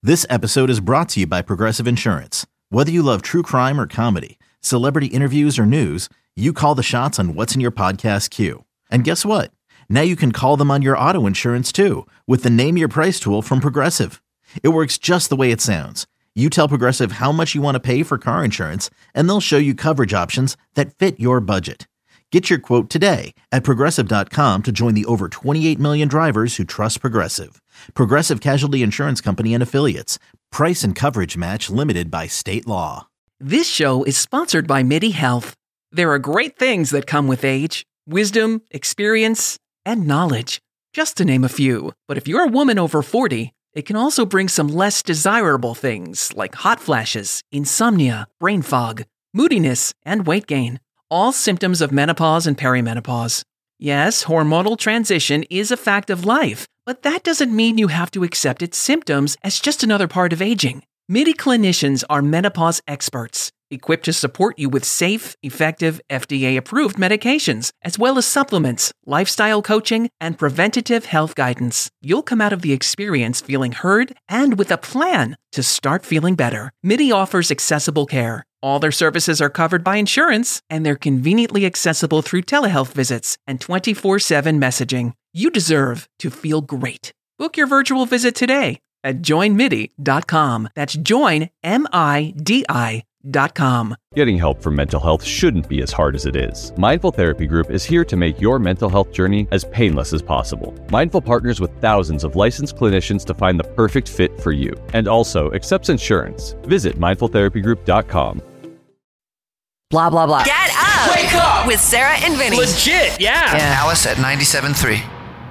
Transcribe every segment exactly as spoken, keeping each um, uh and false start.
This episode is brought to you by Progressive Insurance. Whether you love true crime or comedy, celebrity interviews or news, you call the shots on what's in your podcast queue. And guess what? Now you can call them on your auto insurance too with the Name Your Price tool from Progressive. It works just the way it sounds. You tell Progressive how much you want to pay for car insurance, and they'll show you coverage options that fit your budget. Get your quote today at Progressive dot com to join the over twenty-eight million drivers who trust Progressive. Progressive Casualty Insurance Company and Affiliates. Price and coverage match limited by state law. This show is sponsored by MIDI Health. There are great things that come with age. Wisdom, experience, and knowledge. Just to name a few. But if you're a woman over forty, it can also bring some less desirable things like hot flashes, insomnia, brain fog, moodiness, and weight gain. All symptoms of menopause and perimenopause. Yes, hormonal transition is a fact of life, but that doesn't mean you have to accept its symptoms as just another part of aging. MIDI clinicians are menopause experts, equipped to support you with safe, effective, F D A-approved medications, as well as supplements, lifestyle coaching, and preventative health guidance. You'll come out of the experience feeling heard and with a plan to start feeling better. MIDI offers accessible care. All their services are covered by insurance, and they're conveniently accessible through telehealth visits and twenty-four seven messaging. You deserve to feel great. Book your virtual visit today at join midi dot com. That's join, M I D I dot com. Getting help for mental health shouldn't be as hard as it is. Mindful Therapy Group is here to make your mental health journey as painless as possible. Mindful partners with thousands of licensed clinicians to find the perfect fit for you, and also accepts insurance. Visit mindful therapy group dot com. Blah, blah, blah. Get up! Wake up! With Sarah and Vinny. Legit, yeah. Yeah. Alice at ninety-seven point three.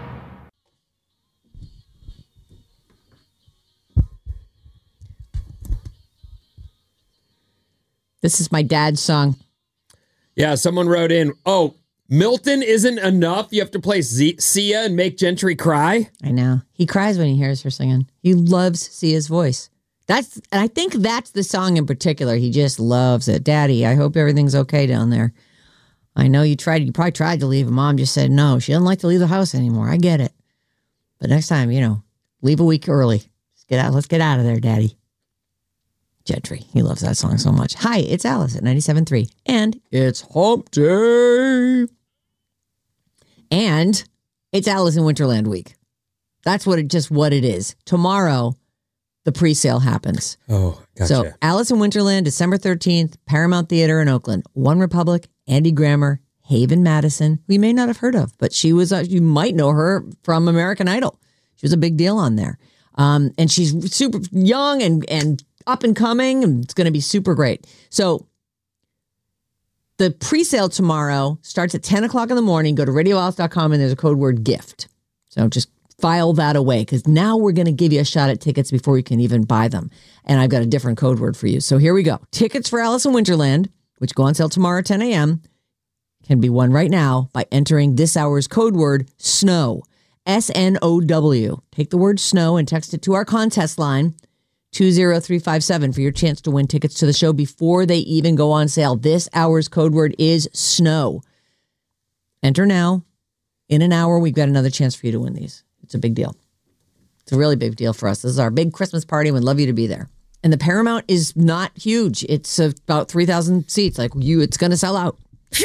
This is my dad's song. Yeah, someone wrote in, oh, Milton isn't enough. You have to play Z- Sia and make Gentry cry. I know. He cries when he hears her singing. He loves Sia's voice. That's, and I think that's the song in particular. He just loves it. Daddy, I hope everything's okay down there. I know you tried, you probably tried to leave. Mom just said no. She doesn't like to leave the house anymore. I get it. But next time, you know, leave a week early. Let's get out. Let's get out of there, Daddy. Gentry. He loves that song so much. Hi, it's Alice at ninety-seven point three. And it's Hump Day. And it's Alice in Winterland week. That's what it just what it is. Tomorrow, the pre-sale happens. Oh, gotcha. So Alice in Winterland, December thirteenth, Paramount Theater in Oakland. One Republic, Andy Grammer, Haven Madison, who you may not have heard of, but she was, uh, you might know her from American Idol. She was a big deal on there. Um, and she's super young and, and up and coming, and it's going to be super great. So the pre-sale tomorrow starts at ten o'clock in the morning. Go to radio alice dot com and there's a code word gift. So just file that away because now we're going to give you a shot at tickets before you can even buy them. And I've got a different code word for you. So here we go. Tickets for Alice in Winterland, which go on sale tomorrow at ten a.m., can be won right now by entering this hour's code word SNOW. S N O W. Take the word SNOW and text it to our contest line, two zero three five seven, for your chance to win tickets to the show before they even go on sale. This hour's code word is SNOW. Enter now. In an hour, we've got another chance for you to win these. It's a big deal. It's a really big deal for us. This is our big Christmas party, and we'd love you to be there. And the Paramount is not huge. It's about three thousand seats. Like you, it's going to sell out.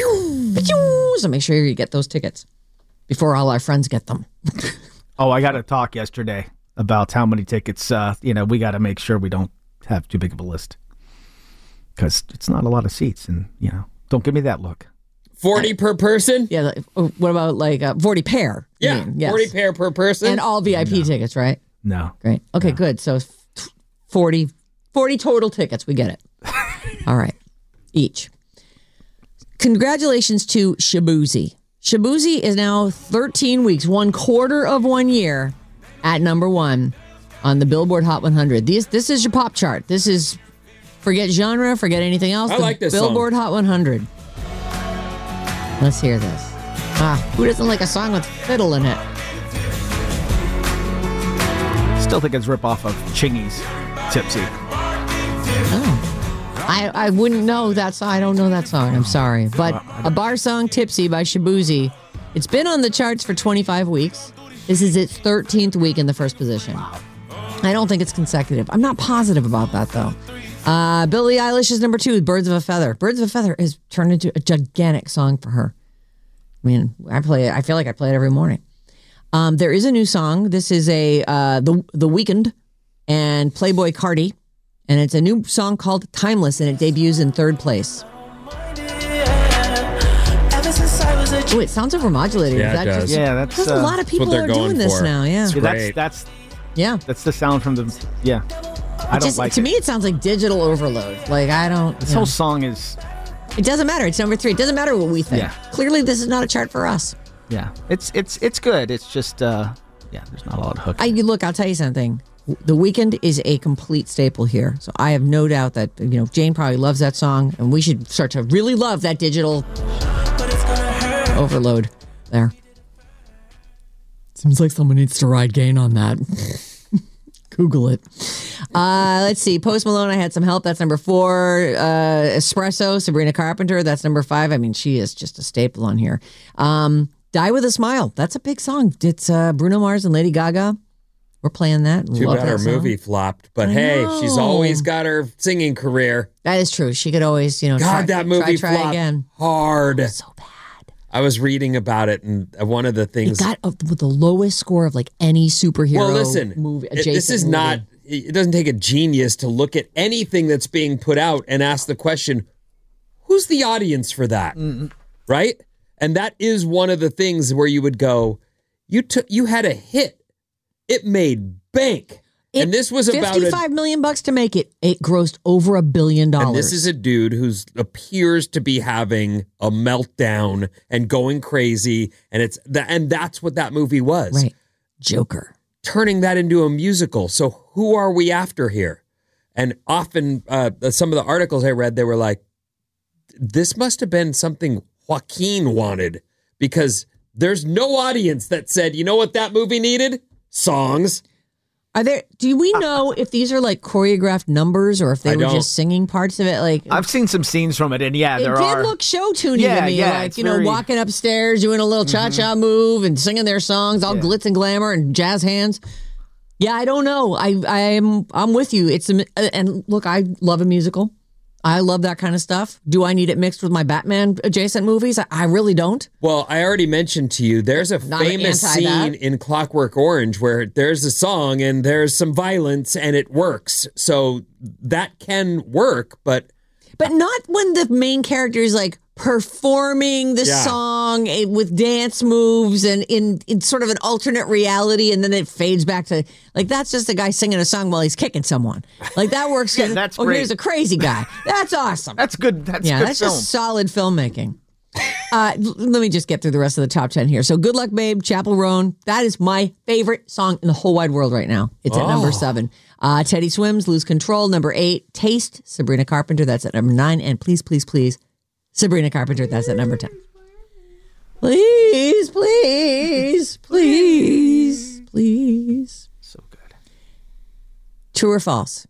So make sure you get those tickets before all our friends get them. Oh, I got a talk yesterday about how many tickets, uh, you know, we got to make sure we don't have too big of a list. Because it's not a lot of seats, and, you know, don't give me that look. forty per person? Yeah. Like, what about like uh, forty pair? Yeah, mean, yes. forty pair per person. And all V I P No. tickets, right? No. Great. Okay, No. good. So forty, forty total tickets. We get it. All right. Each. Congratulations to Shabuzi. Shabuzi is now thirteen weeks, one quarter of one year at number one on the Billboard Hot one hundred. These, this is your pop chart. This is, forget genre, forget anything else. I the like this Billboard song. Hot one hundred. Let's hear this. Ah, who doesn't like a song with fiddle in it? Still think it's rip off of Chingy's Tipsy. Oh. I, I wouldn't know that song. I don't know that song. I'm sorry. But a bar song, Tipsy by Shabuzi. It's been on the charts for twenty-five weeks. This is its thirteenth week in the first position. I don't think it's consecutive. I'm not positive about that, though. Uh, Billie Eilish is number two, Birds of a Feather. Birds of a Feather has turned into a gigantic song for her. I mean, I play it. I feel like I play it every morning. Um, there is a new song. This is a uh, the The Weeknd and Playboi Carti, and it's a new song called Timeless, and it debuts in third place. Oh, it sounds overmodulated. Yeah, Is that it does. Just, Yeah, that's, because uh, a lot of people they're are going doing this for. now. Yeah, It's Yeah, great. that's that's yeah. that's the sound from the yeah. I don't Just, like to it. me, it sounds like digital overload. Like I don't. This you know. whole song is It doesn't matter. It's number three. It doesn't matter what we think. Yeah. Clearly, this is not a chart for us. yeah. It's it's it's good. It's just uh yeah. There's not a lot of hook. I look. I'll tell you something. The Weeknd is a complete staple here, so I have no doubt that you know Jane probably loves that song, and we should start to really love that digital overload there. Seems like someone needs to ride Gain on that. Google it. Uh, let's see. Post Malone, I had some help. That's number four. Uh, Espresso, Sabrina Carpenter. That's number five. I mean, she is just a staple on here. Um, Die With a Smile. That's a big song. It's uh, Bruno Mars and Lady Gaga. We're playing that. Too Love bad that her song. movie flopped. But I hey, know. she's always got her singing career. That is true. She could always, you know, God, try, that movie try, try flopped again. hard. So bad. I was reading about it, and one of the It things. got uh, with the lowest score of like any superhero well, listen, movie. it- Adjacent this is movie. not. It doesn't take a genius to look at anything that's being put out and ask the question, who's the audience for that? Right? And that is one of the things where you would go, you took, you had a hit. It made bank. It- and this was about a, fifty-five million bucks to make it. It grossed over a billion dollars. and this is a dude who appears to be having a meltdown and going crazy. And it's that, and that's what that movie was. right. Joker. Turning that into a musical. So who are we after here? And often, uh, some of the articles I read, they were like, this must have been something Joaquin wanted because there's no audience that said, you know what that movie needed? Songs. Are there? Do we know if these are like choreographed numbers or if they I were don't. just singing parts of it? Like I've seen some scenes from it, and yeah, it there did are. look show tuny Yeah, to me. yeah, like it's you know, very- walking upstairs, doing a little cha cha move and singing their songs, all Yeah. glitz and glamour and jazz hands. Yeah, I don't know. I I am I'm with you. It's a, and look, I love a musical. I love that kind of stuff. Do I need it mixed with my Batman adjacent movies? I, I really don't. Well, I already mentioned to you, there's a Not famous anti that. scene in Clockwork Orange where there's a song and there's some violence and it works. So that can work, but But not when the main character is like performing the Yeah. song eh, with dance moves and in, in sort of an alternate reality, and then it fades back to like that's just a guy singing a song while he's kicking someone. Like that works. Yeah, that's oh, great. here's a crazy guy. That's awesome. That's good. That's yeah, good that's film. just solid filmmaking. Uh, l- let me just get through the rest of the top ten here. So, Good Luck Babe, Chapel Roan. That is my favorite song in the whole wide world right now. It's at number seven. Uh, Teddy Swims, Lose Control, number eight. Taste, Sabrina Carpenter. That's at number nine. And Please, Please, Please, Sabrina Carpenter. That's at number ten. Please, please, please, please. So good. True or false?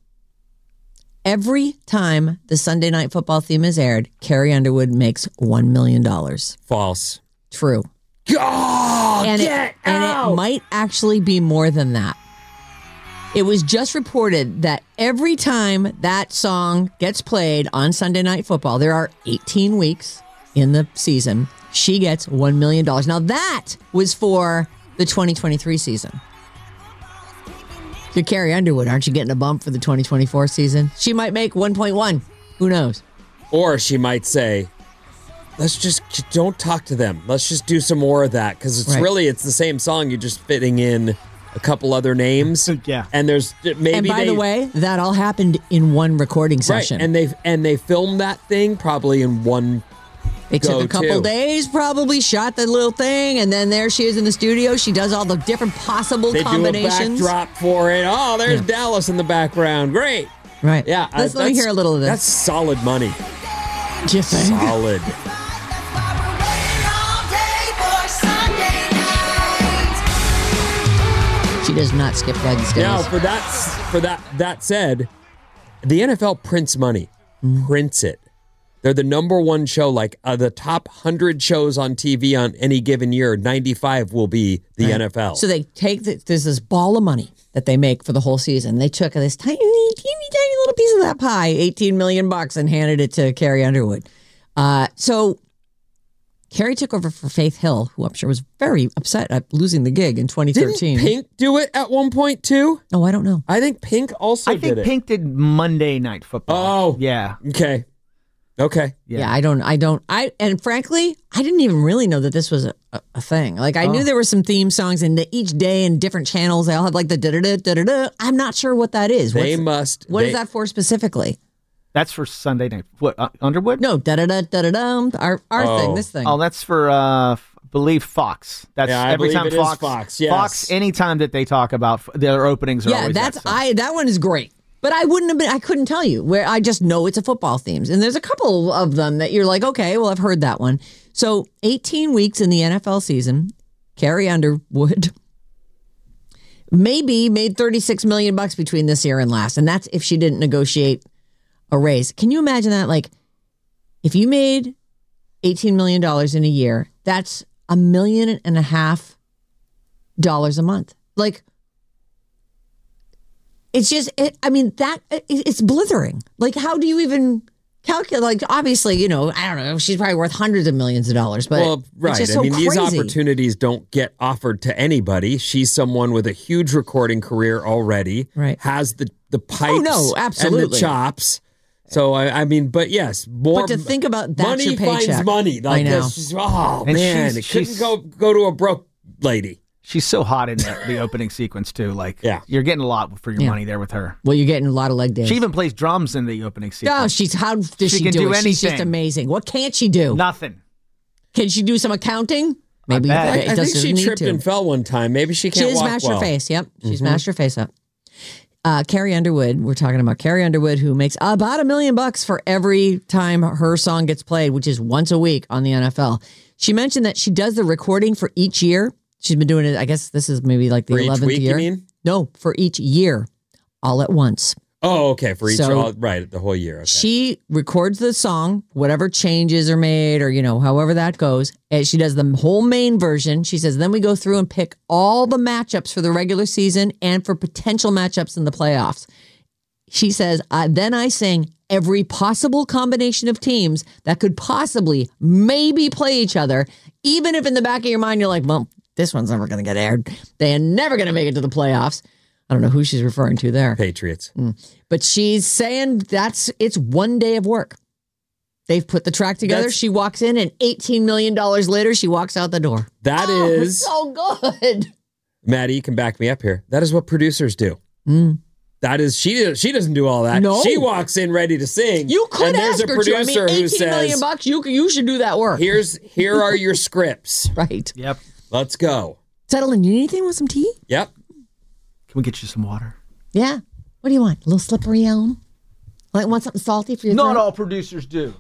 Every time the Sunday Night Football theme is aired, Carrie Underwood makes one million dollars. false. True. God, and, get it, and out! it might actually be more than that. It was just reported that every time that song gets played on Sunday Night Football, there are eighteen weeks in the season, she gets one million dollars. Now, that was for the twenty twenty-three season. You're Carrie Underwood. Aren't you getting a bump for the twenty twenty-four season? She might make one point one. Who knows? Or she might say, let's just don't talk to them. Let's just do some more of that because it's Right. really it's the same song. You're just fitting in a couple other names. Yeah. And there's maybe and by they, the way, that all happened in one recording right, session. and they and they filmed that thing probably in one. They took Go a couple to. days, probably shot the little thing, and then there she is in the studio. She does all the different possible They combinations. do a backdrop for it. Oh, there's Yeah. Dallas in the background. Great. Right. Yeah. I- Let's let me that's- hear a little of That's this. solid money. Do you think? Solid. She does not skip Wednesdays. Now, for that for that that said, the N F L prints money, Mm. prints it. They're the number one show. Like uh, the top hundred shows on T V on any given year, ninety-five will be the Right. N F L. So they take the, there's this ball of money, that they make for the whole season. They took this tiny, teeny, tiny little piece of that pie, eighteen million bucks, and handed it to Carrie Underwood. Uh, so Carrie took over for Faith Hill, who I'm sure was very upset at losing the gig in twenty thirteen. Didn't Pink do it at one point too? Oh, I don't know. I think Pink also I did think it. Pink did Monday Night Football. Oh. Yeah. Okay. Okay. Yeah. yeah, I don't, I don't, I, and frankly, I didn't even really know that this was a, a, a thing. Like, I oh. knew there were some theme songs, and each day in different channels, they all have like the da da da da da. I'm not sure what that is. They What's, must. What they, is that for specifically? That's for Sunday Night. What, uh, Underwood? No, da da da da da da. Our, our oh. thing, this thing. Oh, that's for, uh, I believe Fox. That's yeah, I every time it Fox. Is Fox, yes. Fox, anytime that they talk about their openings are yeah, always that's, that song. I, that one is great. But I wouldn't have been, I couldn't tell you where. I just know it's a football themes. And there's a couple of them that you're like, okay, well, I've heard that one. So eighteen weeks in the N F L season, Carrie Underwood maybe made thirty-six million bucks between this year and last. And that's if she didn't negotiate a raise. Can you imagine that? Like, if you made eighteen million dollars in a year, that's a million and a half dollars a month. Like, it's just, it, I mean, that, it, it's blithering. Like, how do you even calculate? Like, obviously, you know, I don't know, she's probably worth hundreds of millions of dollars, but well, right. it's just I so mean, crazy. These opportunities don't get offered to anybody. She's someone with a huge recording career already, right? Has the, the pipes oh, no, absolutely. and the chops. So, I, I mean, but yes, more. But to think about that's money your paycheck. finds money. Like I know. This. She's, oh, and man, it couldn't go, go to a broke lady. She's so hot in the, the opening sequence, too. Like, yeah. you're getting a lot for your yeah. money there with her. Well, you're getting a lot of leg days. She even plays drums in the opening sequence. Oh, she's, how does she, she can do, do it? anything. She's just amazing. What can't she do? Nothing. Can she do some accounting? Maybe I, it I doesn't think she need tripped to. and fell one time. Maybe she can't She has walk smashed well. her face. Yep. She's Mm-hmm. smashed her face up. Uh, Carrie Underwood, we're talking about Carrie Underwood, who makes about a million bucks for every time her song gets played, which is once a week on the N F L. She mentioned that she does the recording for each year. She's been doing it, I guess this is maybe like the For each eleventh week, year. you mean? No, for each year, all at once. Oh, okay. For each, So, all, right, the whole year. Okay. She records the song, whatever changes are made, or, you know, however that goes. And she does the whole main version. She says, then we go through and pick all the matchups for the regular season and for potential matchups in the playoffs. She says, uh, then I sing every possible combination of teams that could possibly maybe play each other, even if in the back of your mind you're like, well, this one's never going to get aired. They're never going to make it to the playoffs. I don't know who she's referring to there. Patriots. Mm. But she's saying that's it's one day of work. They've put the track together. That's, she walks in, and eighteen million dollars later, she walks out the door. That oh, is so good. Maddie, you can back me up here. That is what producers do. Mm. That is, she she doesn't do all that. No. She walks in ready to sing. You could and there's ask a her to. I producer mean, who eighteen million says, bucks. You you should do that work. Here's here are your scripts. Right. Yep. Let's go. Settle in. You need anything with some tea? Yep. Can we get you some water? Yeah. What do you want? A little slippery elm? Like, want something salty for your Not throat? all producers do.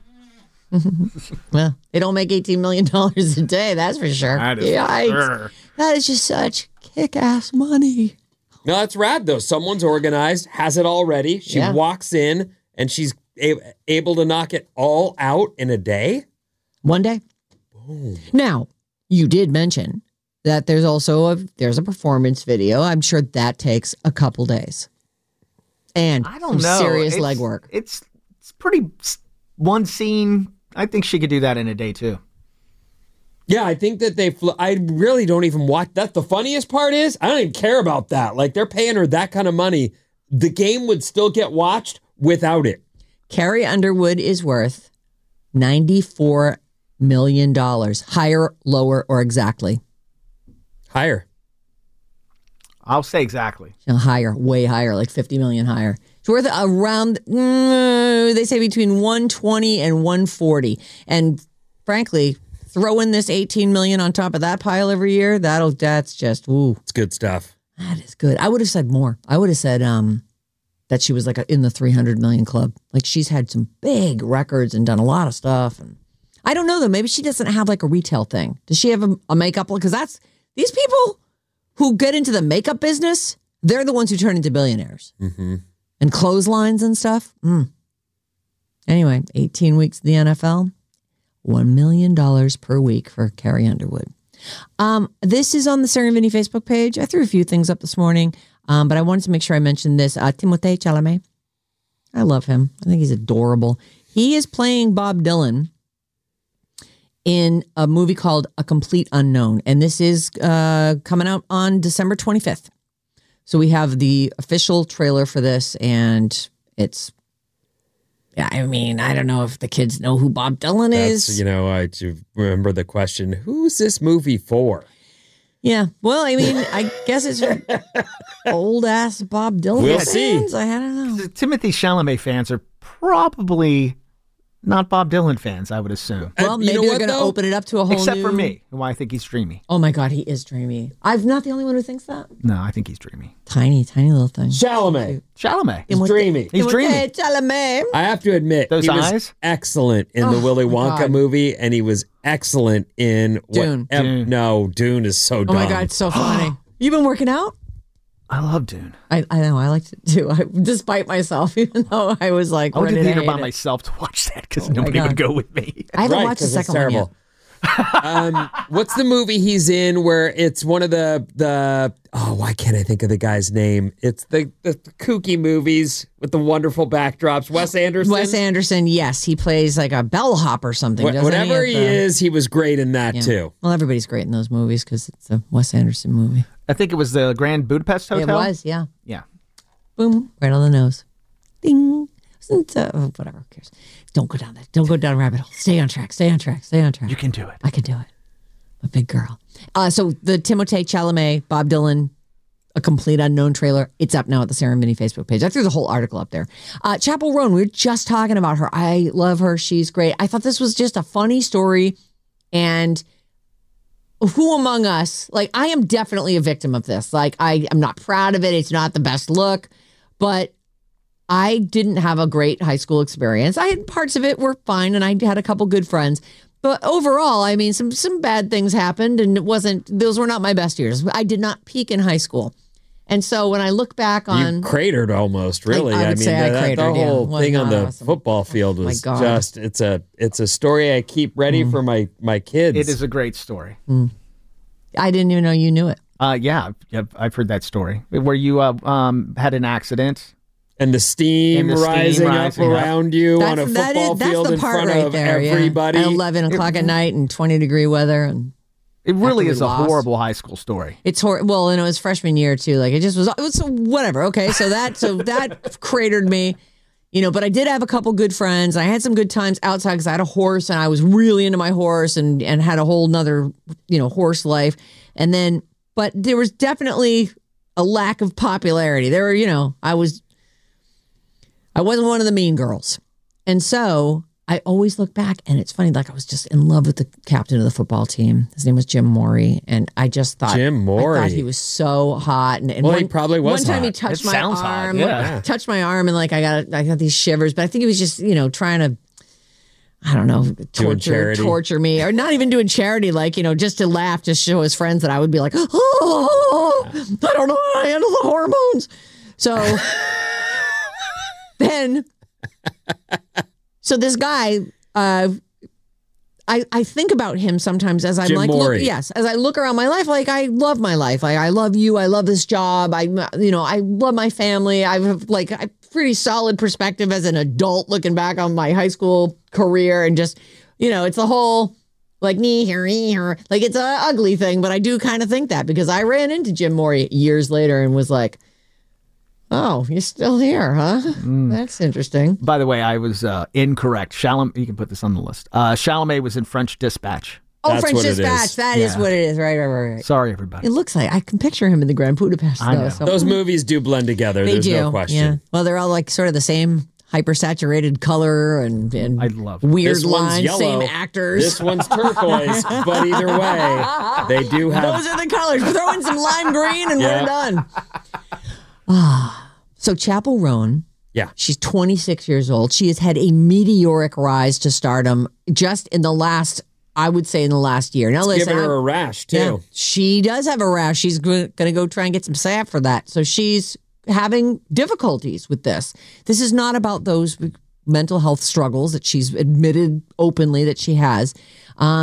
Well, they don't make eighteen million dollars a day, that's for sure. That is Yikes. for sure. That is just such kick-ass money. No, that's rad, though. Someone's organized, has it all ready. She Yeah. walks in, and she's a- able to knock it all out in a day. One day. Boom. Now, you did mention that there's also a there's a performance video. I'm sure that takes a couple days. And I don't some know. serious It's- legwork. It's it's pretty one scene. I think she could do that in a day too. Yeah, I think that they. Fl- I really don't even watch. That's the funniest part is I don't even care about that. Like they're paying her that kind of money. The game would still get watched without it. Carrie Underwood is worth ninety-four million dollars. Higher, lower, or exactly? Higher. I'll say exactly. No, higher, way higher, like fifty million higher. It's worth around, mm, they say between one twenty and one forty. And frankly, throw in this eighteen million on top of that pile every year, that'll, that's just, ooh. It's good stuff. That is good. I would have said more. I would have said um, that she was like a, in the three hundred million club. Like she's had some big records and done a lot of stuff. And I don't know though. Maybe she doesn't have like a retail thing. Does she have a, a makeup? Because that's these people who get into the makeup business. They're the ones who turn into billionaires Mm-hmm. and clotheslines and stuff. Mm. Anyway, eighteen weeks in the N F L, one million dollars per week for Carrie Underwood. Um, this is on the Sarah and Vinny Facebook page. I threw a few things up this morning. Um, but I wanted to make sure I mentioned this. Uh, Timothée Chalamet. I love him. I think he's adorable. He is playing Bob Dylan in a movie called A Complete Unknown. And this is uh, coming out on December twenty-fifth. So we have the official trailer for this, and it's, yeah, I mean, I don't know if the kids know who Bob Dylan That's, is. you know, I do remember the question, who's this movie for? Yeah. Well, I mean, I guess it's old ass Bob Dylan We'll fans. see. I don't know. The Timothy Chalamet fans are probably not Bob Dylan fans, I would assume. Well, you maybe know they're what, going to though? open it up to a whole Except new... for me, who I think he's dreamy. Oh my God, he is dreamy. I'm not the only one who thinks that. No, I think he's dreamy. Tiny, tiny little thing. Chalamet. Chalamet. He's dreamy. He's dreamy. Timothée Chalamet. I have to admit, Those he was eyes? excellent in the Oh, Willy my Wonka God. movie, and he was excellent in what- Dune. em- Dune. No, Dune is so Oh dumb. my God, it's so funny. You been working out? I love Dune. I, I know, I liked it too. I, despite myself, even though I was like, I went to ready the to theater by hate it. myself to watch that because Oh my nobody would God. go with me. I haven't Right, watched the 'cause it's second one yet. terrible. um, what's the movie he's in where it's one of the the oh why can't I think of the guy's name? It's the, the kooky movies with the wonderful backdrops. Wes Anderson. Wes Anderson, yes, he plays like a bellhop or something. Wh- doesn't whatever he, he at the- is, he was great in that Yeah. too. Well, everybody's great in those movies because it's a Wes Anderson movie. I think it was the Grand Budapest Hotel. It was, yeah. Yeah. Boom, right on the nose. Ding. Isn't, uh, oh, whatever, who cares? Don't go down that. Don't go down a rabbit hole. Stay on track. Stay on track. Stay on track. You can do it. I can do it. I'm a big girl. Uh, so the Timothée Chalamet, Bob Dylan, A Complete Unknown trailer. It's up now at the Sarah and Vinny Facebook page. I threw the whole article up there. Uh, Chapel Roan, we were just talking about her. I love her. She's great. I thought this was just a funny story. And who among us, like, I am definitely a victim of this. Like, I am not proud of it. It's not the best look. But I didn't have a great high school experience. I had parts of it were fine, and I had a couple good friends. But overall, I mean, some some bad things happened, and it wasn't. Those were not my best years. I did not peak in high school, and so when I look back on, You cratered almost, really. I would mean, say I that, cratered, the yeah. whole Was thing on not the awesome. football field Oh my was God. just it's a it's a story I keep ready for my my kids. It is a great story. I didn't even know you knew it. Uh, yeah, I've, I've heard that story where you uh, um, had an accident. And the steam, And the steam rising, rising up up. around you on a That's, that football is, that's field the in part front right of there. yeah. everybody. At eleven o'clock at night and twenty degree weather, and It really After is we a lost. horrible high school story. it's hor- well, and it was freshman year too. Like it just was. It was whatever. Okay, so that so that cratered me. You know, but I did have a couple good friends. I had some good times outside because I had a horse and I was really into my horse and, and had a whole nother, you know, horse life. And then, but there was definitely a lack of popularity. There were, you know, I was, I wasn't one of the mean girls. And so I always look back and it's funny, like I was just in love with the captain of the football team. His name was Jim Morey. And I just thought, Jim Morey. I thought he was so hot. And, and Well, one, he probably was One time he hot. touched It my sounds hot, arm, yeah. like, touched my arm and like I got, I got these shivers, but I think he was just, you know, trying to, I don't know, torture, charity. torture me, or not even doing charity, like, you know, just to laugh, just show his friends that I would be like, oh, I don't know how to handle the hormones. So then, so this guy, uh, I, I think about him sometimes as I'm Jim like, Morey. look, yes, as I look around my life, like I love my life. Like I love you. I love this job. I, you know, I love my family. I have like a pretty solid perspective as an adult looking back on my high school career and just, you know, it's the whole like me here, me here. Like it's a ugly thing, but I do kind of think that because I ran into Jim Morey years later and was like, oh, you're still here, huh? That's interesting. By the way, I was uh, incorrect. Chalamet, you can put this on the list. Uh, Chalamet was in French Dispatch. Oh, That's French what it Dispatch. is. That is Yeah. what it is. Right, right, right, right. Sorry, everybody. It looks like I can picture him in the Grand Budapest. I though, know. so- Those movies do blend together. They There's do. no question. Yeah. Well, they're all like sort of the same hyper-saturated color and, and I love it. weird This one's lines, yellow. same actors. This one's turquoise, but either way, they do have. Those are the colors. Throw in some lime green and Yeah. we're done. Ah, so Chapel Roan. Yeah. She's twenty-six years old. She has had a meteoric rise to stardom just in the last, I would say, in the last year. Now, listen, Giving her I'm- a rash too. yeah, she does have a rash. She's going to go try and get some salve for that. So she's having difficulties with this. This is not about those mental health struggles that she's admitted openly that she has. Um,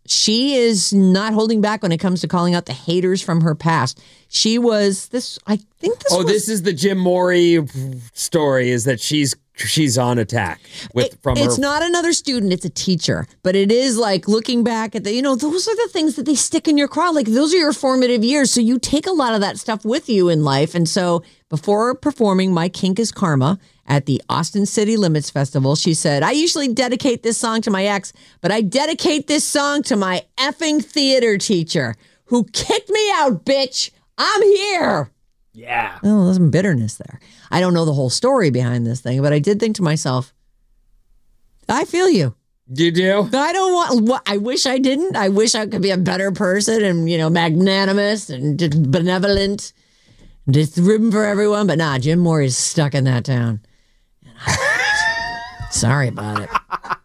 she is not holding back when it comes to calling out the haters from her past. She was this, I think this Oh, was, this is the Jim Morey story, is that she's she's on attack with it- from it's her. not another student, it's a teacher. But it is like looking back at the, you know, those are the things that they stick in your craw. Like those are your formative years. So you take a lot of that stuff with you in life. And so before performing My Kink is Karma at the Austin City Limits Festival, she said, I usually dedicate this song to my ex, but I dedicate this song to my effing theater teacher who kicked me out, bitch. I'm here. Yeah. Oh, there's some bitterness there. I don't know the whole story behind this thing, but I did think to myself, I feel you. You do? I don't want, what, I wish I didn't. I wish I could be a better person and, you know, magnanimous and just benevolent. Just room for everyone. But nah, Jim Morey's stuck in that town. Sorry about it.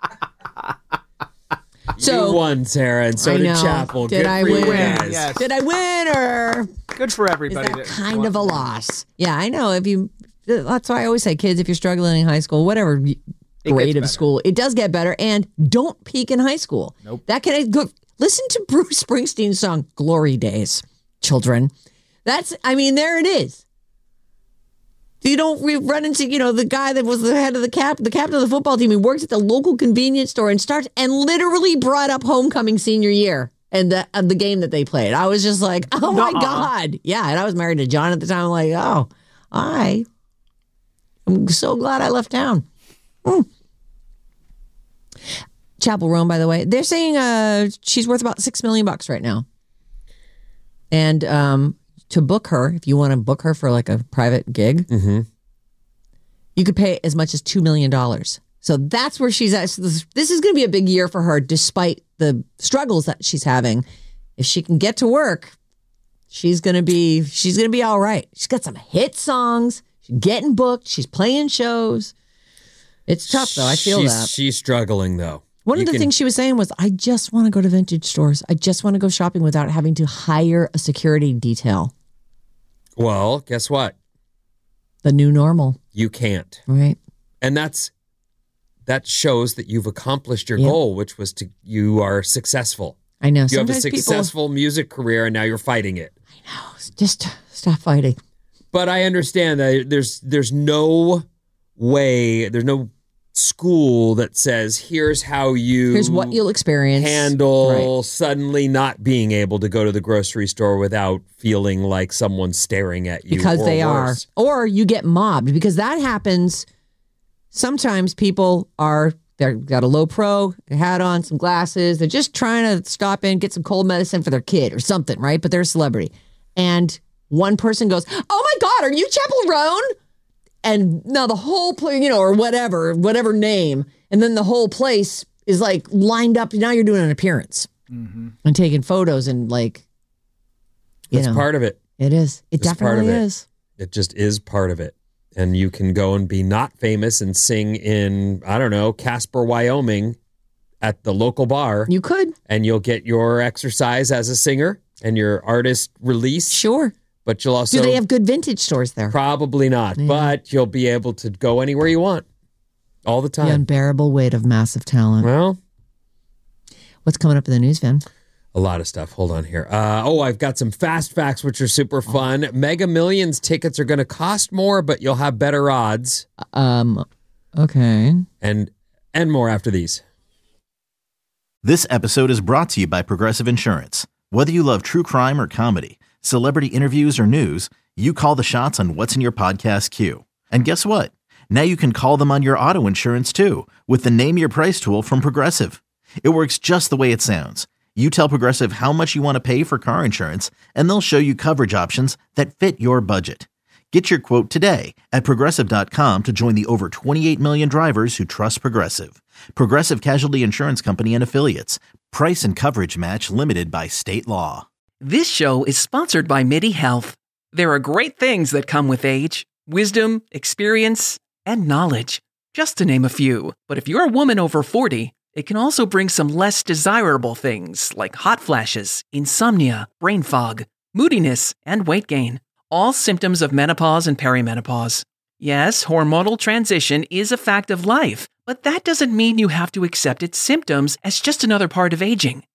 So, you won, Sarah, and so I did know. Chapel. Did Good I for you win? guys. Yes. Did I win or Good for is everybody. that kind of a loss? Yeah, I know. If you, that's why I always say, kids, if you're struggling in high school, whatever grade of better. school, it does get better. And don't peak in high school. Nope. That can go. Listen to Bruce Springsteen's song "Glory Days," children. That's. I mean, there it is. You don't we run into, you know, the guy that was the head of the cap, the captain of the football team. He works at the local convenience store and starts and literally brought up homecoming senior year and the uh, the game that they played. I was just like, oh my Nuh-uh. God. Yeah. And I was married to John at the time. I'm like, oh, I am so glad I left town. Mm. Chapel Roan, by the way, they're saying uh, she's worth about six million bucks right now. And um, to book her, if you want to book her for like a private gig, Mm-hmm. you could pay as much as two million dollars. So that's where she's at. So this, this is going to be a big year for her, despite the struggles that she's having. If she can get to work, she's going to be she's going to be all right. She's got some hit songs. She's getting booked. She's playing shows. It's tough, though. I feel she's, that. She's struggling, though. One You of the can- things she was saying was, I just want to go to vintage stores. I just want to go shopping without having to hire a security detail. Well, guess what? The new normal, You can't. right? And that's that shows that you've accomplished your Yep. goal, which was to you are successful. I know. You have a Sometimes people successful music career, and now you're fighting it. just stop fighting. But I understand that there's there's no way, there's no school that says here's how you Here's what you'll experience. handle Right. suddenly not being able to go to the grocery store without feeling like someone's staring at you. Because or they worse. are. Or you get mobbed because that happens. Sometimes people are, they've got a low pro, a hat on, some glasses. They're just trying to stop in, get some cold medicine for their kid or something, right? But they're a celebrity. And one person goes, oh my God, are you Chapel Roan? And now the whole place, you know, or whatever, whatever name. And then the whole place is like lined up. Now you're doing an appearance and taking photos and like, you It's know, part of it. it is. It It's part definitely of it. is. It just is part of it. And you can go and be not famous and sing in, I don't know, Casper, Wyoming at the local bar. You could. And you'll get your exercise as a singer and your artist release. Sure. But you'll also Do they have good vintage stores there? probably not. Yeah. But you'll be able to go anywhere you want all the The time. unbearable weight of massive talent. Well, What's coming up in the news, Van? a lot of stuff. Hold on here. Uh, oh, I've got some fast facts, which are super fun. Mega Millions tickets are going to cost more, but you'll have better odds. Um, okay. And and more after these. This episode is brought to you by Progressive Insurance. Whether you love true crime or comedy, celebrity interviews or news, you call the shots on what's in your podcast queue. And guess what? Now you can call them on your auto insurance too with the Name Your Price tool from Progressive. It works just the way it sounds. You tell Progressive how much you want to pay for car insurance, and they'll show you coverage options that fit your budget. Get your quote today at progressive dot com to join the over twenty-eight million drivers who trust Progressive. Progressive Casualty Insurance Company and Affiliates. Price and coverage match limited by state law. This show is sponsored by MIDI Health. There are great things that come with age, wisdom, experience, and knowledge, just to name a few. But if you're a woman over forty, it can also bring some less desirable things like hot flashes, insomnia, brain fog, moodiness, and weight gain. All symptoms of menopause and perimenopause. Yes, hormonal transition is a fact of life, but that doesn't mean you have to accept its symptoms as just another part of aging.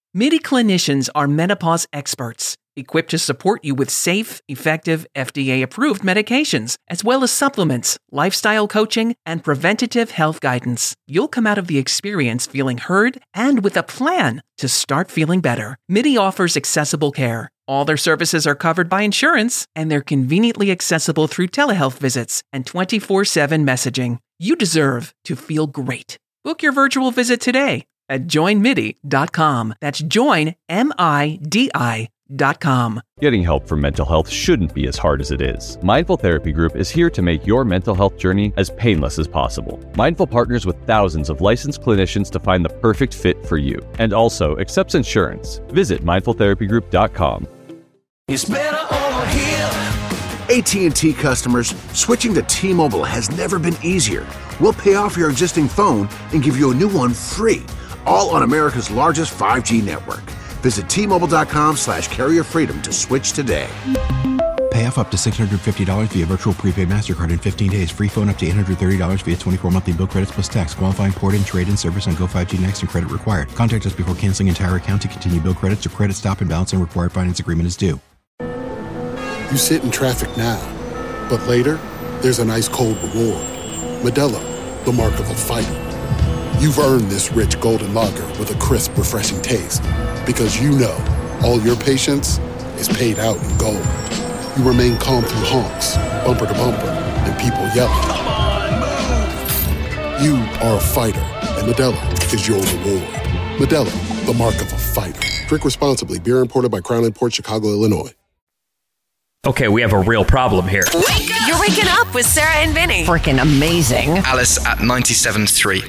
MIDI clinicians are menopause experts, equipped to support you with safe, effective, F D A-approved medications, as well as supplements, lifestyle coaching, and preventative health guidance. You'll come out of the experience feeling heard and with a plan to start feeling better. MIDI offers accessible care. All their services are covered by insurance, and they're conveniently accessible through telehealth visits and twenty-four seven messaging. You deserve to feel great. Book your virtual visit today at join midi dot com. That's join, M I D I dot com. Getting help for mental health shouldn't be as hard as it is. Mindful Therapy Group is here to make your mental health journey as painless as possible. Mindful partners with thousands of licensed clinicians to find the perfect fit for you, and also accepts insurance. Visit mindful therapy group dot com. It's better over here. A T and T customers, switching to T-Mobile has never been easier. We'll pay off your existing phone and give you a new one free, all on America's largest five G network. Visit T Mobile dot com slash carrier freedom to switch today. Pay off up to six hundred fifty dollars via virtual prepaid MasterCard in fifteen days. Free phone up to eight hundred thirty dollars via twenty-four monthly bill credits plus tax. Qualifying port-in, trade-in service on Go five G Next and credit required. Contact us before canceling entire account to continue bill credits or credit stop and balance and required finance agreement is due. You sit in traffic now, but later, there's an ice-cold reward. Modelo, the mark of a fighter. You've earned this rich golden lager with a crisp, refreshing taste. Because you know, all your patience is paid out in gold. You remain calm through honks, bumper to bumper, and people yelling. Come on, move! You are a fighter, and Modelo is your reward. Modelo, the mark of a fighter. Drink responsibly. Beer imported by Crown Imports, Chicago, Illinois. Okay, we have a real problem here. Wake up! You're waking up with Sarah and Vinny. Freaking amazing. Alice at ninety-seven point three.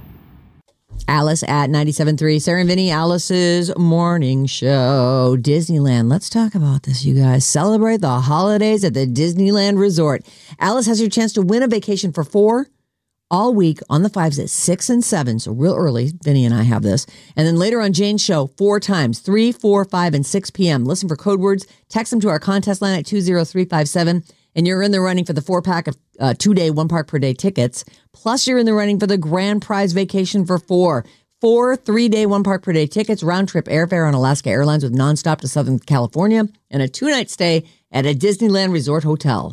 Alice at ninety-seven point three. Sarah and Vinny, Alice's morning show. Disneyland. Let's talk about this, you guys. Celebrate the holidays at the Disneyland Resort. Alice has your chance to win a vacation for four all week on the fives at six and seven. So real early. Vinny and I have this. And then later on Jane's show, four times, three, four, five, and six p.m. Listen for code words. Text them to our contest line at two zero three five seven. And you're in the running for the four-pack of uh, two-day, one-park-per-day tickets. Plus, you're in the running for the grand prize vacation for four. Four three-day, one-park-per-day tickets, round-trip airfare on Alaska Airlines with nonstop to Southern California, and a two-night stay at a Disneyland Resort hotel.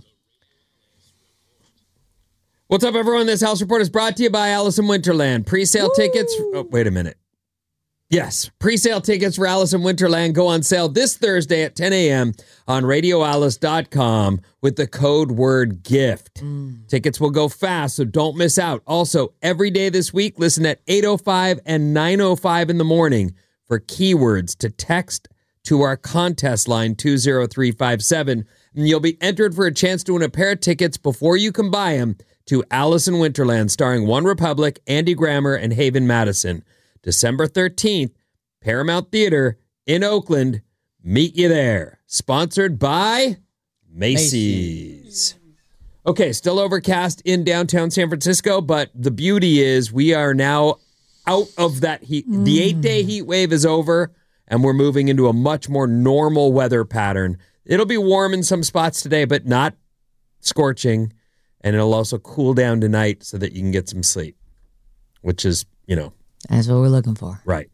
What's up, everyone? This House Report is brought to you by Alice in Winterland. Pre-sale Woo! tickets... Oh, wait a minute. Yes, pre-sale tickets for Alice in Winterland go on sale this Thursday at ten a.m. on radio alice dot com with the code word GIFT. Mm. Tickets will go fast, so don't miss out. Also, every day this week, listen at eight oh five and nine oh five in the morning for keywords to text to our contest line two zero three five seven. And you'll be entered for a chance to win a pair of tickets before you can buy them to Alice in Winterland, starring One Republic, Andy Grammer, and Haven Madison. December thirteenth, Paramount Theater in Oakland. Meet you there. Sponsored by Macy's. Macy's. Okay, still overcast in downtown San Francisco, but the beauty is we are now out of that heat. Mm. The eight-day heat wave is over, and we're moving into a much more normal weather pattern. It'll be warm in some spots today, but not scorching, and it'll also cool down tonight so that you can get some sleep, which is, you know, that's what we're looking for. Right.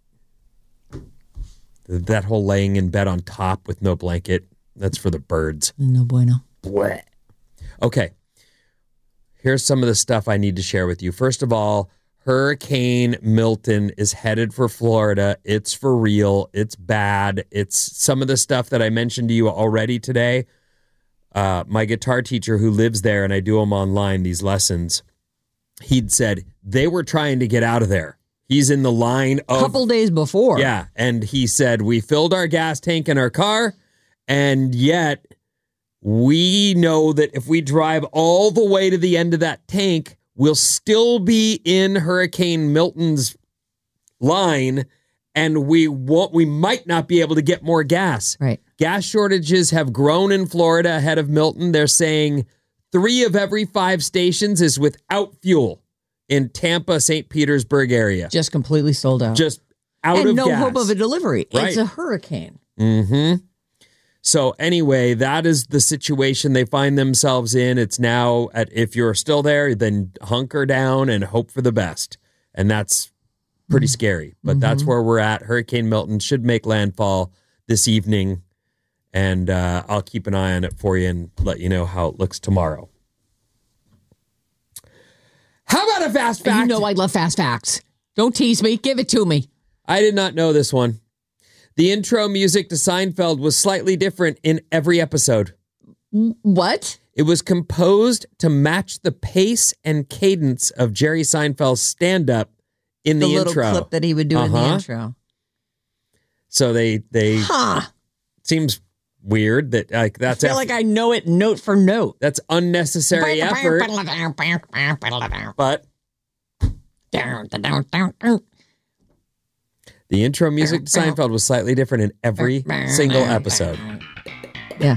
That whole laying in bed on top with no blanket, that's for the birds. No bueno. Blech. Okay. Here's some of the stuff I need to share with you. First of all, Hurricane Milton is headed for Florida. It's for real. It's bad. It's some of the stuff that I mentioned to you already today. Uh, my guitar teacher who lives there, and I do them online, these lessons, he'd said they were trying to get out of there. He's in the line of... A couple days before. Yeah, and he said, we filled our gas tank in our car, and yet we know that if we drive all the way to the end of that tank, we'll still be in Hurricane Milton's line, and we won't. We might not be able to get more gas. Right. Gas shortages have grown in Florida ahead of Milton. They're saying three of every five stations is without fuel in Tampa, Saint Petersburg area. Just completely sold out. Just out and of no gas. hope of a delivery. Right. It's a hurricane. Mm-hmm. So anyway, that is the situation they find themselves in. It's now, at, if you're still there, then hunker down and hope for the best. And that's pretty scary. But Mm-hmm. that's where we're at. Hurricane Milton should make landfall this evening, and uh, I'll keep an eye on it for you and let you know how it looks tomorrow. How about a fast fact? You know I love fast facts. Don't tease me. Give it to me. I did not know this one. The intro music to Seinfeld was slightly different in every episode. What? It was composed to match the pace and cadence of Jerry Seinfeld's stand-up in the, The little intro. clip that he would do in the Uh-huh. intro. So they they Huh. seems weird that like that's I feel eff- like I know it note for note. that's unnecessary effort. But the intro music to Seinfeld was slightly different in every single episode. Yeah.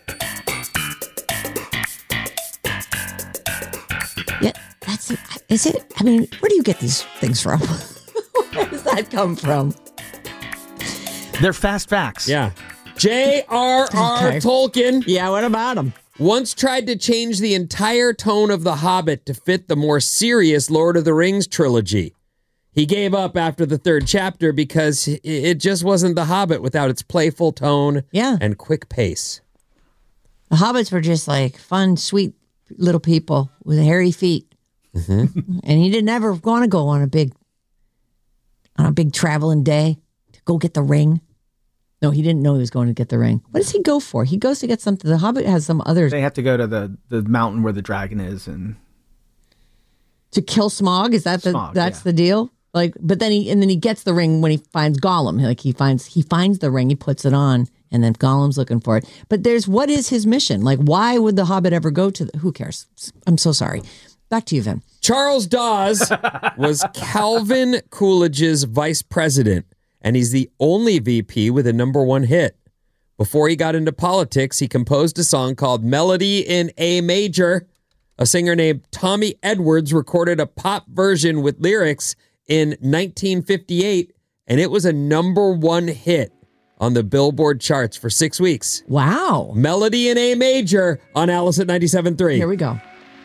Yeah, that's it. Is it? I mean, where do you get these things from? Where does that come from? They're fast facts. Yeah. J R R Okay. Tolkien. Yeah, what about him? Once tried to change the entire tone of The Hobbit to fit the more serious Lord of the Rings trilogy. He gave up after the third chapter because it- it just wasn't The Hobbit without its playful tone Yeah. and quick pace. The hobbits were just like fun, sweet little people with hairy feet. Mm-hmm. And he didn't ever want to go on a big on a big traveling day to go get the ring. No, he didn't know he was going to get the ring. What does he go for? He goes to get something. The Hobbit has some other They have to go to the, the mountain where the dragon is, and to kill Smaug. Is that the Smaug, that's yeah. the deal? Like, but then he and then he gets the ring when he finds Gollum. Like he finds he finds the ring, he puts it on, and then Gollum's looking for it. But there's what is his mission? Like, why would the Hobbit ever go to? The, who cares? I'm so sorry. Back to you, Vin. Charles Dawes was Calvin Coolidge's vice president, and he's the only V P with a number one hit. Before he got into politics, he composed a song called Melody in A Major. A singer named Tommy Edwards recorded a pop version with lyrics in nineteen fifty-eight, and it was a number one hit on the Billboard charts for six weeks. Wow. Melody in A Major on Alice at ninety-seven point three. Here we go.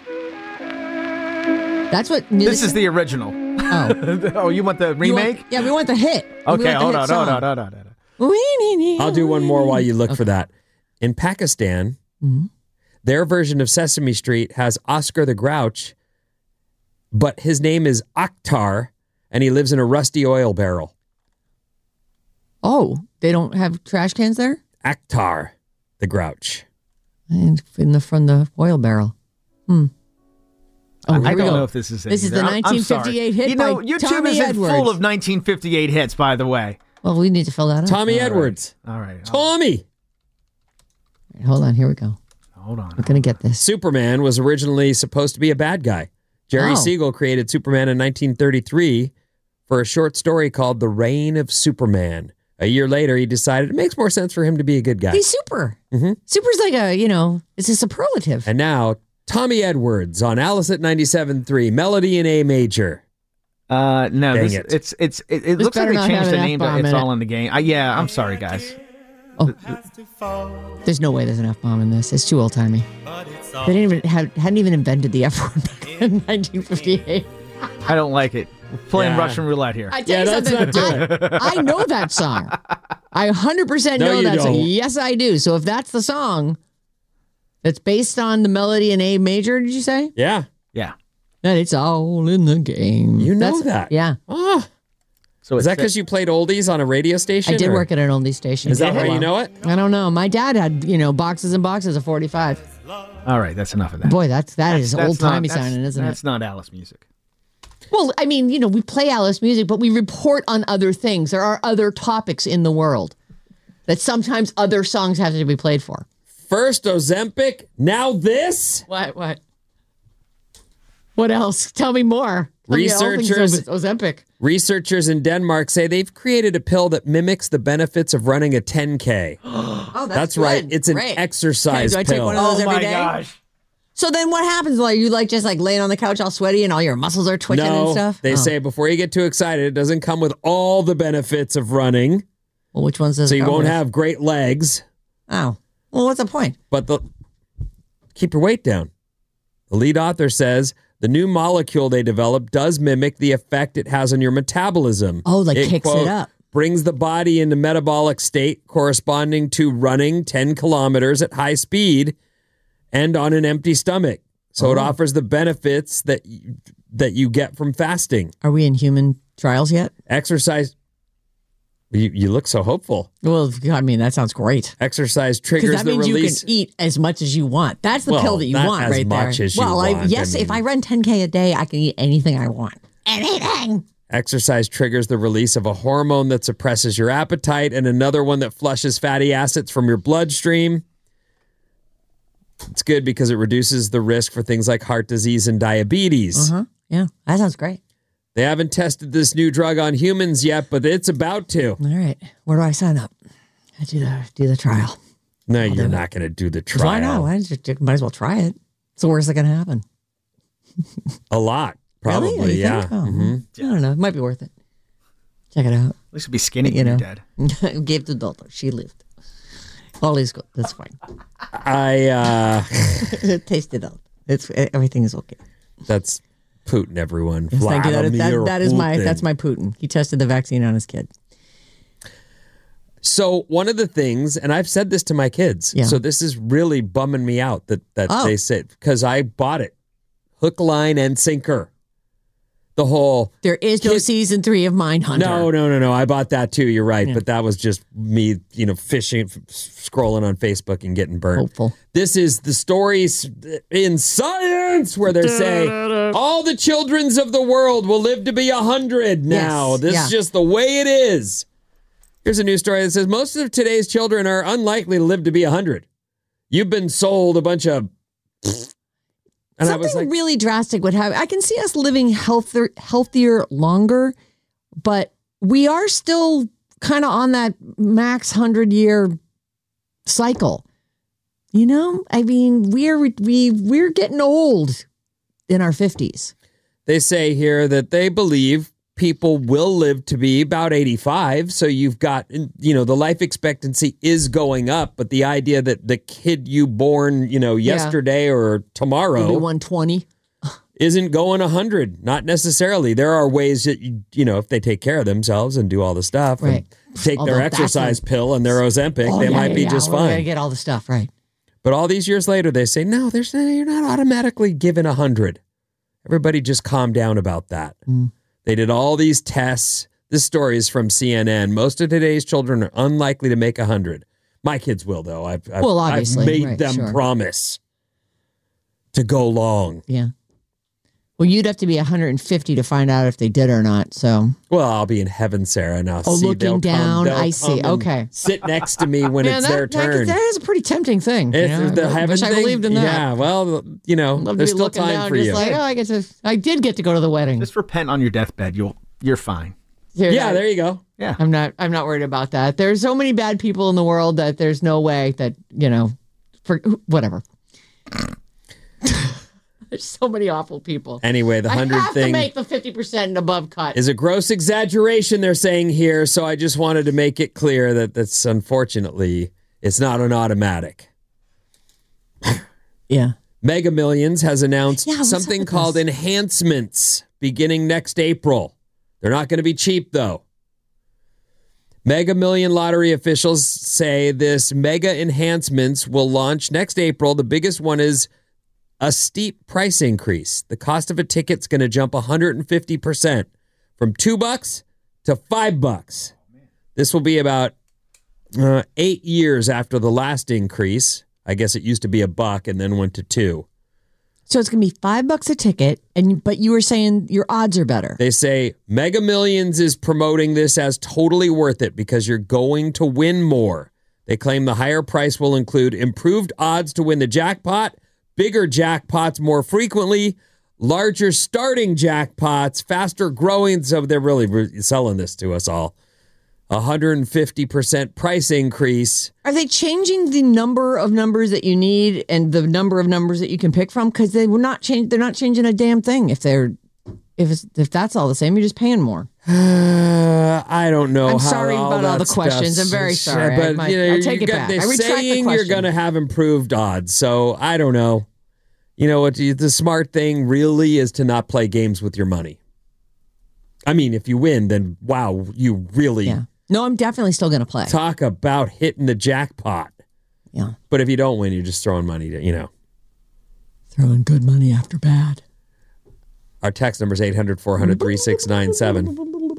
That's what. this is the original. Oh, oh, you want the You remake? want- yeah, we want the hit. We want Okay, the hold hit on, song. hold on, hold on, hold on. I'll do one more while you look for that. In Pakistan, Mhm. their version of Sesame Street has Oscar the Grouch, but his name is Akhtar, and he lives in a rusty oil barrel. Oh, they don't have trash cans there? Akhtar the Grouch. And in the from the oil barrel. Hmm. Oh, I here we don't go. know if this is it This is either. the I'm- I'm nineteen fifty-eight sorry. hit You know, by YouTube Tommy is Edwards. full of nineteen fifty-eight hits, by the way. Well, we need to fill that up. Tommy All right. Edwards. All right. Tommy. Hold on, here we go. Hold on. We're gonna get this. Superman was originally supposed to be a bad guy. Jerry Oh. Siegel created Superman in nineteen thirty-three for a short story called The Reign of Superman. A year later, he decided it makes more sense for him to be a good guy. He's super. Mhm. Super's like a, you know, it's a superlative. And now, Tommy Edwards on Alice at ninety-seven point three, Melody in A Major. Uh, no, Dang this, it. it's it's it, it This looks like better they not changed have the an name to F-bomb It's in All it. in the Game. I, yeah, I'm sorry, guys. There's no way there's an F bomb in this. It's too old timey. They didn't even had, hadn't even invented the F word back in nineteen fifty-eight. I don't like it. We're playing Yeah. Russian roulette here. I tell Yeah, you let's something. not do I, I know that song. I one hundred percent No, know you that song. don't. Yes, I do. So if that's the song that's based on the melody in A major, did you say? Yeah. Yeah. That it's all in the game. You know That's- that. Yeah. Oh. So Is it's that because you played oldies on a radio station? I did or- work at an oldie station. Is that for a why you while. know it? I don't know. My dad had, you know, boxes and boxes of forty-five. all right. That's enough of that. Boy, that's that is That's old not- timey that's- sounding, isn't it? That's not Alice music. Well, I mean, you know, we play Alice music, but we report on other things. There are other topics in the world that sometimes other songs have to be played for. First Ozempic, now this? What? What? What else? Tell me more. Tell me all things Researchers- Ozempic. Researchers in Denmark say they've created a pill that mimics the benefits of running a ten K. Oh, that's, That's right. good. It's an Great. exercise Okay, do I take pill. one of those oh every my day? gosh. So then what happens? Like you like just like laying on the couch all sweaty and all your muscles are twitching and No, stuff? they Oh. say before you get too excited, it doesn't come with all the benefits of running, Well, which ones does so it you come won't with? have great legs. Oh. Well, what's the point? But the keep your weight down. The lead author says The new molecule they developed does mimic the effect it has on your metabolism. Oh, like it, kicks quote, it up. Brings the body into metabolic state corresponding to running ten kilometers at high speed and on an empty stomach. So oh. it offers the benefits that you, that you get from fasting. Are we in human trials yet? Exercise. You, you look so hopeful. Well, I mean, that sounds great. Exercise triggers that the means release. you can eat as much as you want. That's the Well, pill that you not want as right much there. as you well, I, want, yes, I mean- if I run ten K a day, I can eat anything I want. Anything. Exercise triggers the release of a hormone that suppresses your appetite and another one that flushes fatty acids from your bloodstream. It's good because it reduces the risk for things like heart disease and diabetes. Uh-huh. Yeah, that sounds great. They haven't tested this new drug on humans yet, but it's about to. All right. Where do I sign up? I do the do the trial. No, I'll you're do not going to do the trial. Why not? Why just, you might as well try it. So where's it going to happen? A lot, probably. Really? You Yeah. think? Oh, hmm I don't know. It might be worth it. Check it out. At least it'd be skinny You when know. you're dead. Gave the daughter. She lived. All is good. That's fine. I. uh It tasted out. It's everything is okay. That's Putin, everyone. Yes, thank you. That is, that, Vladimir that is my Putin. that's my Putin. He tested the vaccine on his kid. So one of the things, and I've said this to my kids, Yeah. so this is really bumming me out that that Oh. they said, because I bought it, hook, line, and sinker. The whole There is no Kid- season three of Mindhunter. no, no, no, no. I bought that too. You're right, Yeah. but that was just me, you know, fishing, f- scrolling on Facebook and getting burnt. Hopeful. This is the stories in science where they say all the childrens of the world will live to be a hundred now. Yes, This yeah. is just the way it is. Here's a news story that says most of today's children are unlikely to live to be a hundred. You've been sold a bunch of. And Something I was like, really drastic would happen. I can see us living healthier, healthier longer, but we are still kind of on that max hundred year cycle. You know, I mean, we're we we're getting old in our fifties. they say here that they believe people will live to be about eighty-five. So you've got, you know, the life expectancy is going up, but the idea that the kid you born, you know, Yeah. yesterday or tomorrow Maybe one twenty. isn't going one hundred. Not necessarily. There are ways that, you, you know, if they take care of themselves and do all the stuff Right. and take Although their that's exercise a- pill and their Ozempic, Oh, they yeah, might yeah, be yeah. just We're gonna fine. get all the stuff right. But all these years later, they say, no, there's you're not automatically given one hundred. Everybody just calm down about that. Mm. They did all these tests. This story is from C N N. Most of today's children are unlikely to make one hundred. My kids will, though. I've, I've, Well, I've obviously, made right, them sure. promise to go long. Yeah. Well, you'd have to be one hundred fifty to find out if they did or not. So, Well, I'll be in heaven, Sarah, and I'll oh, see. looking they'll down, come, they'll I see. come and Okay. sit next to me when Man, it's that, their that- turn. That is a pretty tempting thing. It's you know? the I heaven wish I thing? believed in that. Yeah, well, you know, Love to there's be still looking time down, for just you. like, oh, I get to. I did get to go to the wedding. Just repent on your deathbed. You'll you're fine. Here, yeah, I- there you go. Yeah. I'm not. I'm not worried about that. There's so many bad people in the world that there's no way that you know, for whatever. There's so many awful people. Anyway, the I hundred have thing to make the fifty percent and above cut. is a gross exaggeration, they're saying here. So I just wanted to make it clear that that's unfortunately it's not an automatic. Yeah. Mega Millions has announced Yeah, what's up something with called this? enhancements beginning next April. They're not going to be cheap though. Mega Million lottery officials say this mega enhancements will launch next April. The biggest one is a steep price increase. The cost of a ticket's going to jump one hundred fifty percent from two bucks to five bucks. This will be about uh, eight years after the last increase. I guess it used to be a buck and then went to two. So it's gonna be five bucks a ticket, and but you were saying your odds are better. They say Mega Millions is promoting this as totally worth it because you're going to win more. They claim the higher price will include improved odds to win the jackpot, bigger jackpots more frequently, larger starting jackpots, faster growing. So they're really re- selling this to us all. one hundred fifty percent price increase. Are they changing the number of numbers that you need and the number of numbers that you can pick from? Because they were not change. They're not changing a damn thing. If they're if it's, if that's all the same, you're just paying more. Uh, I don't know. I'm how sorry all about all that the questions. stuff's- I'm very sorry. I But might- you know, I'll take you it got- back. They're I retract the saying you're question. going to have improved odds. So I don't know. You know what? The smart thing really is to not play games with your money. I mean, if you win, then wow, you really... Yeah. No, I'm definitely still going to play. Talk about hitting the jackpot. Yeah. But if you don't win, you're just throwing money, to, you know. Throwing good money after bad. Our text number is eight hundred, four hundred, thirty-six ninety-seven.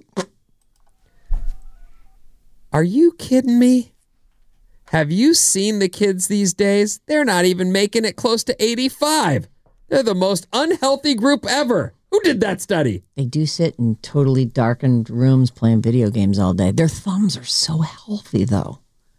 Are you kidding me? Have you seen the kids these days? They're not even making it close to eighty-five. They're the most unhealthy group ever. Who did that study? They do sit in totally darkened rooms playing video games all day. Their thumbs are so healthy, though.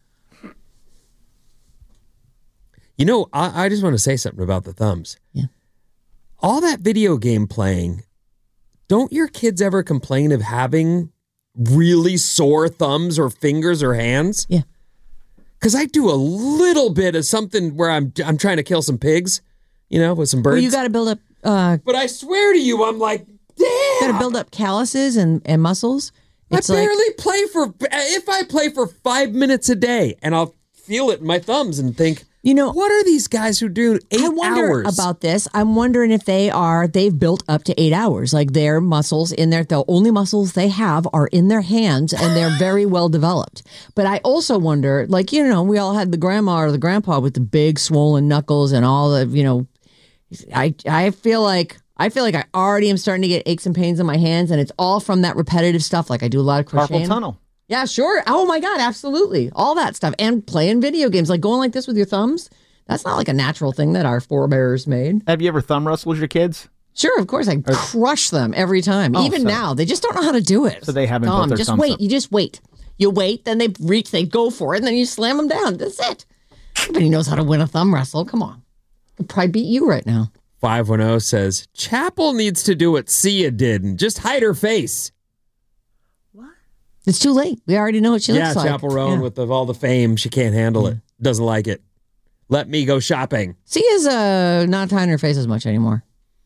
You know, I, I just want to say something about the thumbs. Yeah. All that video game playing, don't your kids ever complain of having really sore thumbs or fingers or hands? Yeah. Because I do a little bit of something where I'm I'm trying to kill some pigs, you know, with some birds. Well, you got to build up... Uh, but I swear to you, I'm like, damn! Got to build up calluses and, and muscles. It's I barely like, play for... If I play for five minutes a day, and I'll feel it in my thumbs and think... You know, what are these guys who do eight I wonder hours? about this. I'm wondering if they are, they've built up to eight hours. Like their muscles in there, the only muscles they have are in their hands and they're very well developed. But I also wonder, like, you know, we all had the grandma or the grandpa with the big swollen knuckles and all the, you know, I, I feel like, I feel like I already am starting to get aches and pains in my hands and it's all from that repetitive stuff. Like I do a lot of crocheting. Carpal tunnel. Yeah, sure. Oh my God, absolutely. All that stuff. And playing video games, like going like this with your thumbs. That's not like a natural thing that our forebears made. Have you ever thumb wrestled your kids? Sure, of course. I or, crush them every time. Oh, Even so, now, they just don't know how to do it. So they haven't Tom, built their just thumbs wait. up. You just wait. You wait, then they reach, they go for it, and then you slam them down. That's it. Nobody knows how to win a thumb wrestle. Come on. I'll probably beat you right now. five one zero says, Chapel needs to do what Sia did and just hide her face. It's too late. We already know what she yeah, looks like. Chapel Roan Yeah. with the, all the fame. She can't handle it. Doesn't like it. Let me go shopping. Sia's uh, not tying her face as much anymore.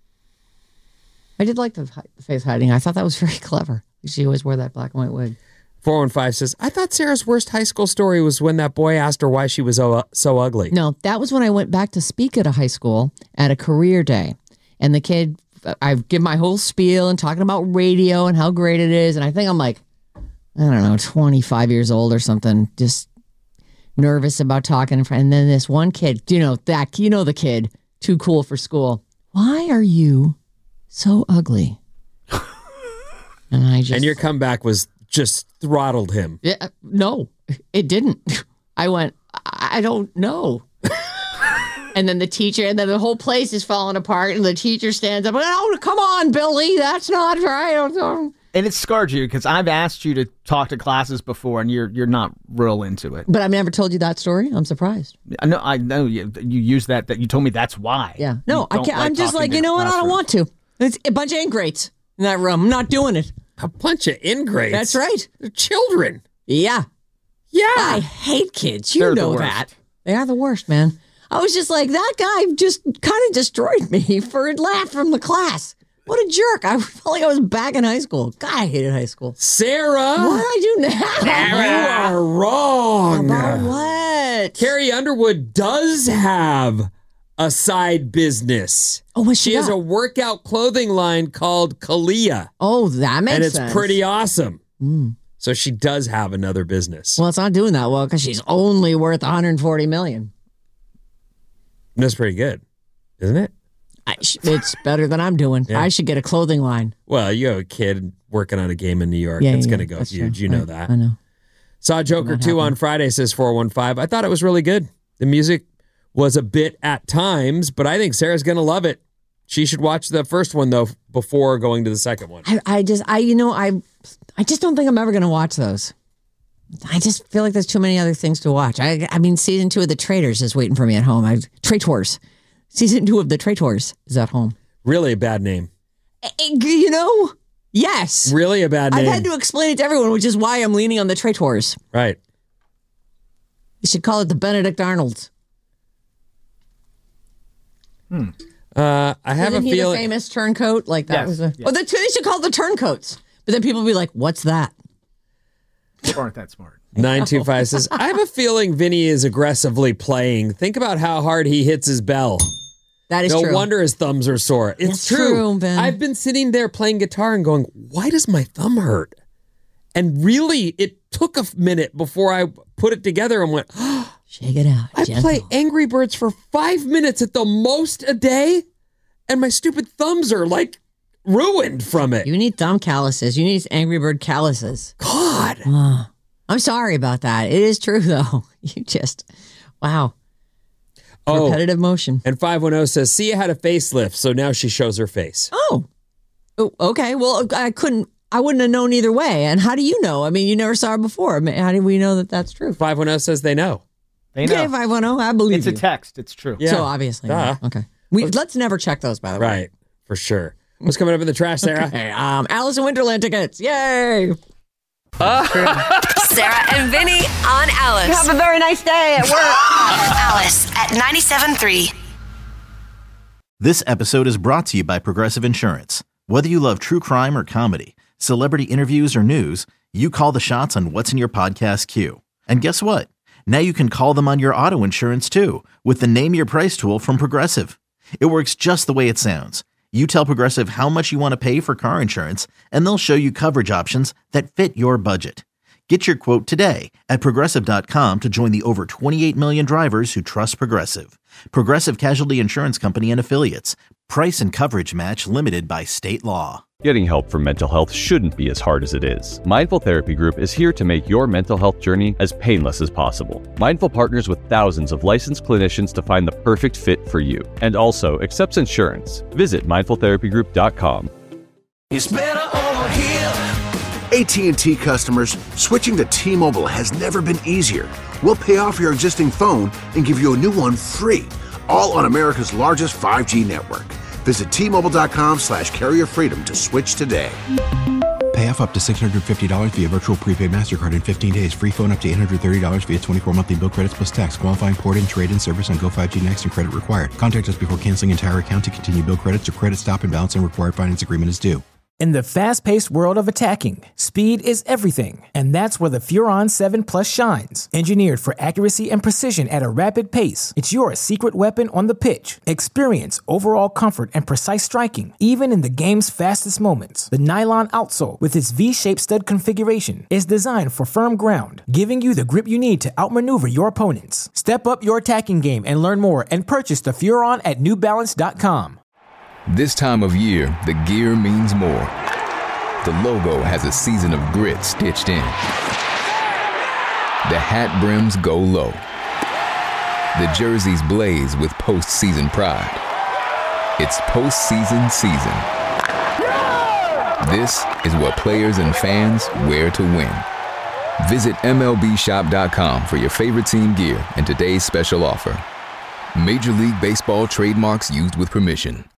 I did like the hi- face hiding. I thought that was very clever. She always wore that black and white wig. four one five says, I thought Sarah's worst high school story was when that boy asked her why she was so, so ugly. No, that was when I went back to speak at a high school at a career day. And the kid, I give my whole spiel and talking about radio and how great it is. And I think I'm like, I don't know, twenty-five years old or something, just nervous about talking in front. And then this one kid, you know, that, you know, the kid, too cool for school. Why are you so ugly? And I just. And your comeback was just throttled him. Yeah, no, it didn't. I went, I don't know. And then the teacher, and then the whole place is falling apart, and the teacher stands up, oh, come on, Billy, that's not right. And it scarred you because I've asked you to talk to classes before, and you're you're not real into it. But I've never told you that story. I'm surprised. I know. I know you. You use that. That you told me that's why. Yeah. No, You I don't can't. like I'm just talking like, to you know what? I don't classrooms. want to. It's a bunch of ingrates in that room. I'm not doing it. A bunch of ingrates. That's right. They're children. Yeah. Yeah. I hate kids. You They're the know worst. that. They are the worst, man. I was just like, that guy just kind of destroyed me for a laugh from the class. What a jerk. I felt like I was back in high school. God, I hated high school. Sarah. What did I do now? You are wrong. About what? Carrie Underwood does have a side business. Oh, what's She she has got? a workout clothing line called Kalia. Oh, that makes and it's sense. pretty awesome. Mm. So she does have another business. Well, it's not doing that well because she's only worth one hundred forty million dollars. That's pretty good, isn't it? I sh- it's better than I'm doing. Yeah. I should get a clothing line. Well, you have a kid working on a game in New York. Yeah, it's yeah, going to go that's huge. true. You know I- that. I know. Saw Joker Not two on happening. Friday, says four one five. I thought it was really good. The music was a bit at times, but I think Sarah's going to love it. She should watch the first one, though, before going to the second one. I, I just, I, you know, I, I just don't think I'm ever going to watch those. I just feel like there's too many other things to watch. I, I mean, season two of The Traitors is waiting for me at home. I, Traitors. Season two of The Traitors is at home. Really a bad name. Eh, You know, yes. Really a bad name. I've had to explain it to everyone, which is why I'm leaning on The Traitors. Right. You should call it the Benedict Arnolds. Hmm. Uh, I have Isn't a he feeling. the famous turncoat? Like that Yes, was a. yes. Oh, the, they should call it the turncoats. But then people will be like, "What's that?" You aren't that smart. nine two five says, I have a feeling Vinny is aggressively playing. Think about how hard he hits his bell. That is no true. No wonder his thumbs are sore. It's That's true. true, Ben. I've been sitting there playing guitar and going, why does my thumb hurt? And really, it took a minute before I put it together and went, oh, shake it out. I gentle. play Angry Birds for five minutes at the most a day, and my stupid thumbs are like ruined from it. You need thumb calluses. You need Angry Bird calluses. God. Oh, I'm sorry about that. It is true, though. You just, wow. Oh, repetitive motion. And five one zero says, Sia had a facelift, so now she shows her face. Oh. Oh, okay. Well, I couldn't. I wouldn't have known either way. And how do you know? I mean, you never saw her before. I mean, how do we know that that's true? five one zero says they know. They know. Okay, five one zero, I believe It's you. a text. It's true. Yeah. So obviously. Duh. Okay. We, let's never check those, by the way. Right. For sure. What's coming up in the trash, Sarah? Okay, um, Alice in Wonderland tickets. Yay. Uh. Sarah and Vinny on Alice. Have a very nice day at work. Alice at ninety-seven point three. This episode is brought to you by Progressive Insurance. Whether you love true crime or comedy, celebrity interviews or news, you call the shots on what's in your podcast queue. And guess what? Now you can call them on your auto insurance too with the Name Your Price tool from Progressive. It works just the way it sounds. You tell Progressive how much you want to pay for car insurance, and they'll show you coverage options that fit your budget. Get your quote today at Progressive dot com to join the over twenty-eight million drivers who trust Progressive. Progressive Casualty Insurance Company and Affiliates. Price and coverage match limited by state law. Getting help for mental health shouldn't be as hard as it is. Mindful Therapy Group is here to make your mental health journey as painless as possible. Mindful partners with thousands of licensed clinicians to find the perfect fit for you, and also accepts insurance. Visit mindful therapy group dot com. It's better over here. A T and T customers, switching to T-Mobile has never been easier. We'll pay off your existing phone and give you a new one free, all on America's largest five G network. Visit T Mobile dot com slash carrier freedom to switch today. Pay off up to six hundred fifty dollars via virtual prepaid MasterCard in fifteen days. Free phone up to eight hundred thirty dollars via twenty-four monthly bill credits plus tax. Qualifying port-in, trade-in service on Go five G Next and credit required. Contact us before canceling entire account to continue bill credits or credit stop and balance and required finance agreement is due. In the fast-paced world of attacking, speed is everything, and that's where the Furon seven Plus shines. Engineered for accuracy and precision at a rapid pace, it's your secret weapon on the pitch. Experience overall comfort and precise striking, even in the game's fastest moments. The nylon outsole, with its V-shaped stud configuration, is designed for firm ground, giving you the grip you need to outmaneuver your opponents. Step up your attacking game and learn more and purchase the Furon at new balance dot com. This time of year, the gear means more. The logo has a season of grit stitched in. The hat brims go low. The jerseys blaze with postseason pride. It's postseason season. This is what players and fans wear to win. Visit M L B shop dot com for your favorite team gear and today's special offer. Major League Baseball trademarks used with permission.